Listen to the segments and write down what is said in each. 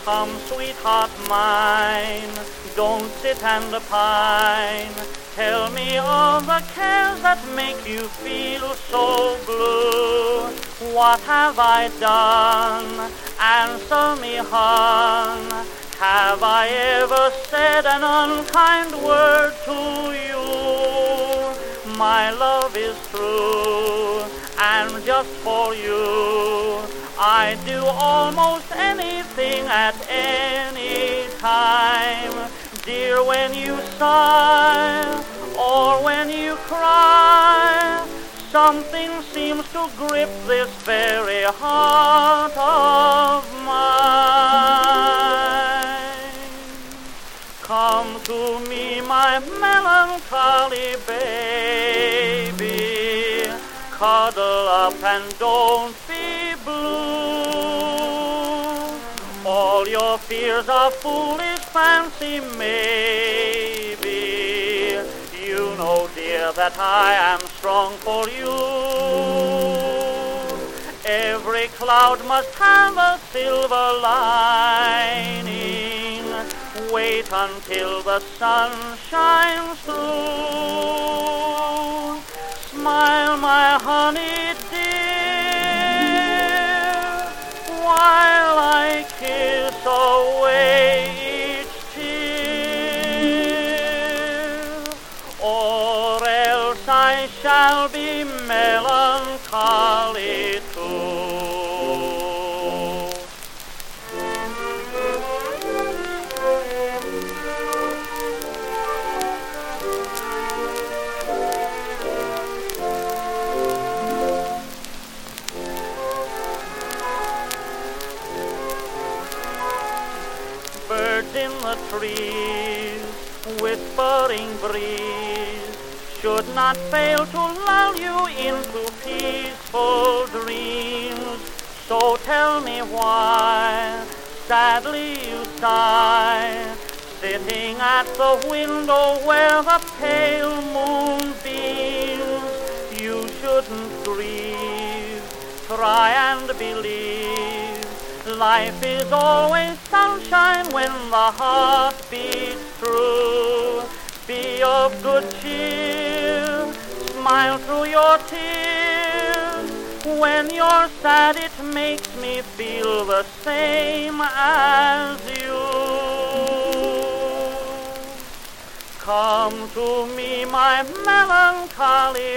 Come, sweetheart mine, don't sit and pine. Tell me all the cares that make you feel so blue. What have I done? Answer me, hon. Have I ever said an unkind word to you? My love is true, and just for you I do almost anything at any time. Dear, when you sigh or when you cry, something seems to grip this very heart of mine. Come to me, my melancholy baby, cuddle up and don't be blue. All your fears are foolish fancy, maybe. You know, dear, that I am strong for you. Every cloud must have a silver lining. Wait until the sun shines through. Smile, my honey dear, while I kiss away each tear, or else I shall be melancholy too. Birds in the trees, whispering breeze, should not fail to lull you into peaceful dreams. So tell me why sadly you sigh, sitting at the window where the pale moon beams. You shouldn't grieve, try and believe. Life is always sunshine when the heart beats true. Be of good cheer, smile through your tears. When you're sad it makes me feel the same as you. Come to me, my melancholy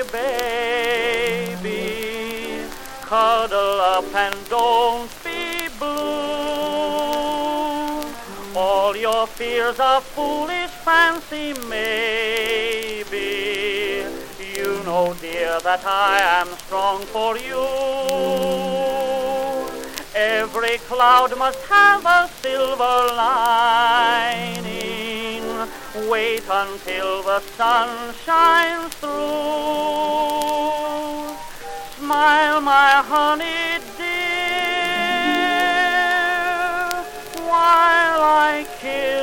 baby, cuddle up and don't be blue. All your fears are foolish fancy, maybe. You know, dear, that I am strong for you. Every cloud must have a silver lining. Wait until the sun shines through. Smile, my honey dear, while I kiss